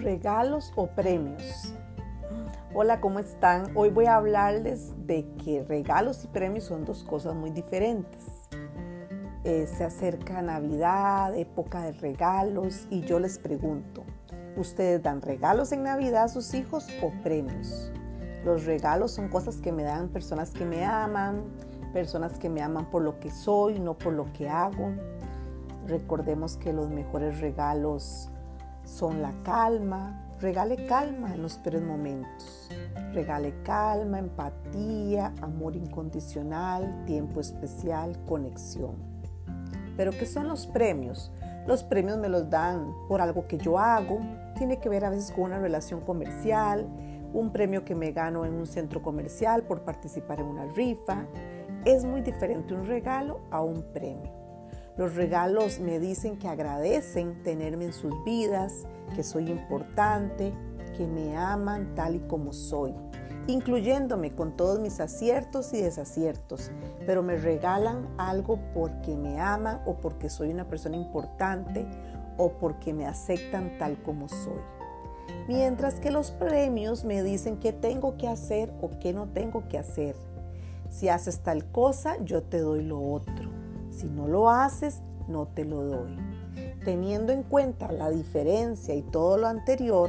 regalos o premios. Hola, ¿cómo están? Hoy voy a hablarles de que regalos y premios son dos cosas muy diferentes. Se acerca Navidad, época de regalos, y yo les pregunto, ¿ustedes dan regalos en Navidad a sus hijos o premios? Los regalos son cosas que me dan personas que me aman por lo que soy, no por lo que hago. Recordemos que los mejores regalos son la calma. Regale calma en los peores momentos. Regale calma, empatía, amor incondicional, tiempo especial, conexión. ¿Pero qué son los premios? Los premios me los dan por algo que yo hago. Tiene que ver a veces con una relación comercial, un premio que me gano en un centro comercial por participar en una rifa. Es muy diferente un regalo a un premio. Los regalos me dicen que agradecen tenerme en sus vidas, que soy importante, que me aman tal y como soy, incluyéndome con todos mis aciertos y desaciertos, pero me regalan algo porque me aman o porque soy una persona importante o porque me aceptan tal como soy. Mientras que los premios me dicen qué tengo que hacer o qué no tengo que hacer. Si haces tal cosa, yo te doy lo otro. Si no lo haces, no te lo doy. Teniendo en cuenta la diferencia y todo lo anterior,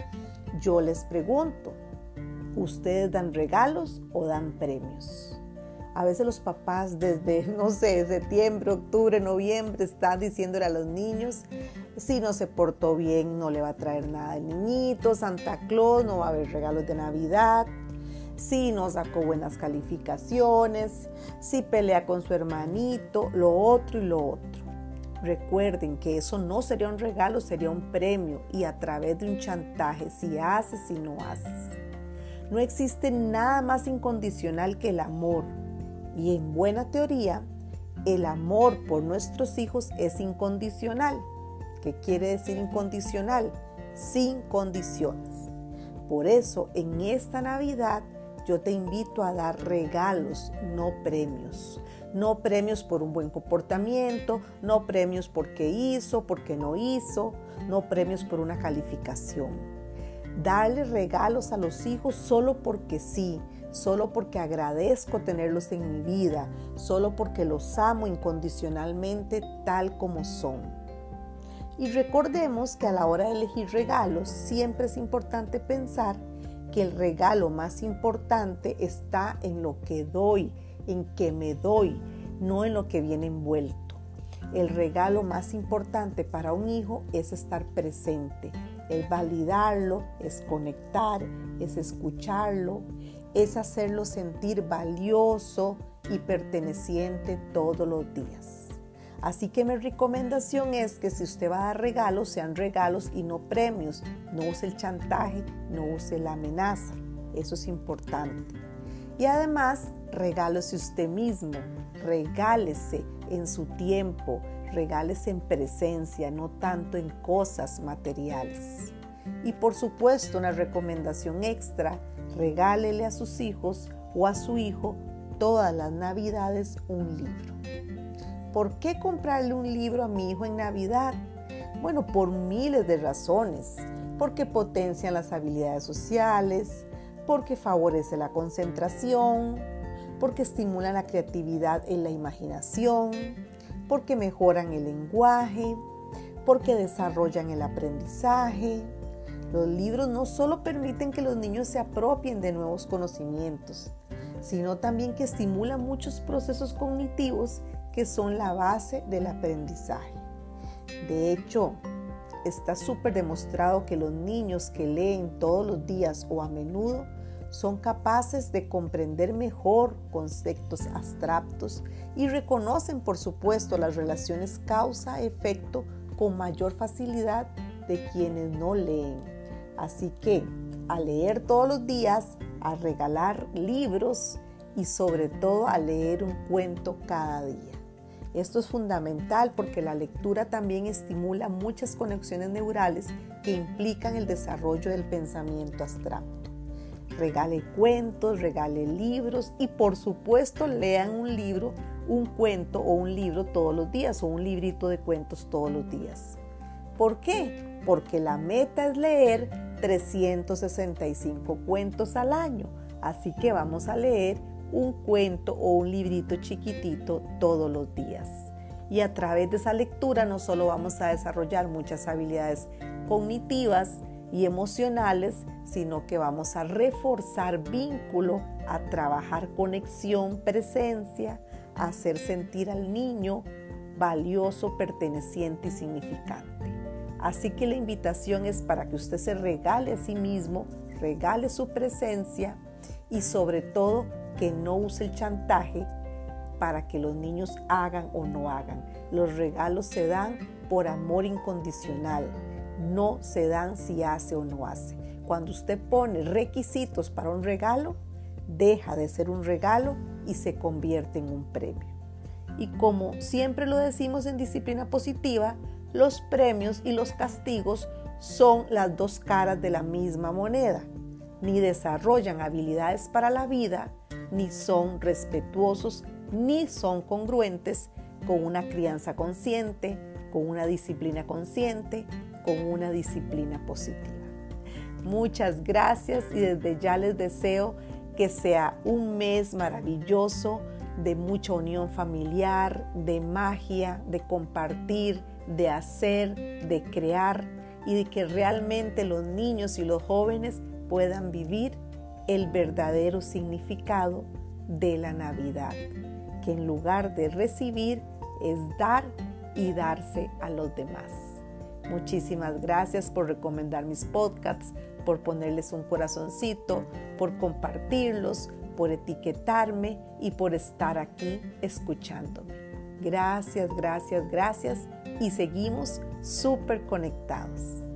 yo les pregunto, ¿ustedes dan regalos o dan premios? A veces los papás desde, septiembre, octubre, noviembre están diciéndole a los niños, si no se portó bien no le va a traer nada al niñito, Santa Claus, no va a haber regalos de Navidad. Si no sacó buenas calificaciones, si pelea con su hermanito, lo otro y lo otro. Recuerden que eso no sería un regalo, sería un premio y a través de un chantaje, si haces, si no haces. No existe nada más incondicional que el amor. Y en buena teoría, el amor por nuestros hijos es incondicional. ¿Qué quiere decir incondicional? Sin condiciones. Por eso, en esta Navidad, yo te invito a dar regalos, no premios. No premios por un buen comportamiento, no premios porque hizo, porque no hizo, no premios por una calificación. Darle regalos a los hijos solo porque sí, solo porque agradezco tenerlos en mi vida, solo porque los amo incondicionalmente tal como son. Y recordemos que a la hora de elegir regalos siempre es importante pensar que el regalo más importante está en lo que doy, en que me doy, no en lo que viene envuelto. El regalo más importante para un hijo es estar presente, es validarlo, es conectar, es escucharlo, es hacerlo sentir valioso y perteneciente todos los días. Así que mi recomendación es que si usted va a dar regalos, sean regalos y no premios. No use el chantaje, no use la amenaza. Eso es importante. Y además, regálese usted mismo. Regálese en su tiempo. Regálese en presencia, no tanto en cosas materiales. Y por supuesto, una recomendación extra, regálele a sus hijos o a su hijo todas las Navidades un libro. ¿Por qué comprarle un libro a mi hijo en Navidad? Bueno, por miles de razones. Porque potencian las habilidades sociales, porque favorece la concentración, porque estimulan la creatividad y la imaginación, porque mejoran el lenguaje, porque desarrollan el aprendizaje. Los libros no solo permiten que los niños se apropien de nuevos conocimientos, sino también que estimulan muchos procesos cognitivos que son la base del aprendizaje. De hecho, está súper demostrado que los niños que leen todos los días o a menudo son capaces de comprender mejor conceptos abstractos y reconocen, por supuesto, las relaciones causa-efecto con mayor facilidad de quienes no leen. Así que, a leer todos los días, a regalar libros y sobre todo a leer un cuento cada día. Esto es fundamental porque la lectura también estimula muchas conexiones neurales que implican el desarrollo del pensamiento abstracto. Regale cuentos, regale libros y por supuesto lean un libro, un cuento o un libro todos los días o un librito de cuentos todos los días. ¿Por qué? Porque la meta es leer 365 cuentos al año. Así que vamos a leer un cuento o un librito chiquitito todos los días. Y a través de esa lectura no solo vamos a desarrollar muchas habilidades cognitivas y emocionales, sino que vamos a reforzar vínculo, a trabajar conexión, presencia, a hacer sentir al niño valioso, perteneciente y significante. Así que la invitación es para que usted se regale a sí mismo, regale su presencia y sobre todo que no use el chantaje para que los niños hagan o no hagan. Los regalos se dan por amor incondicional, no se dan si hace o no hace. Cuando usted pone requisitos para un regalo, deja de ser un regalo y se convierte en un premio. Y como siempre lo decimos en disciplina positiva, los premios y los castigos son las dos caras de la misma moneda. Ni desarrollan habilidades para la vida, ni son respetuosos, ni son congruentes con una crianza consciente, con una disciplina consciente, con una disciplina positiva. Muchas gracias y desde ya les deseo que sea un mes maravilloso de mucha unión familiar, de magia, de compartir, de hacer, de crear y de que realmente los niños y los jóvenes puedan vivir el verdadero significado de la Navidad, que en lugar de recibir es dar y darse a los demás. Muchísimas gracias por recomendar mis podcasts, por ponerles un corazoncito, por compartirlos, por etiquetarme y por estar aquí escuchándome. Gracias, gracias, gracias y seguimos súper conectados.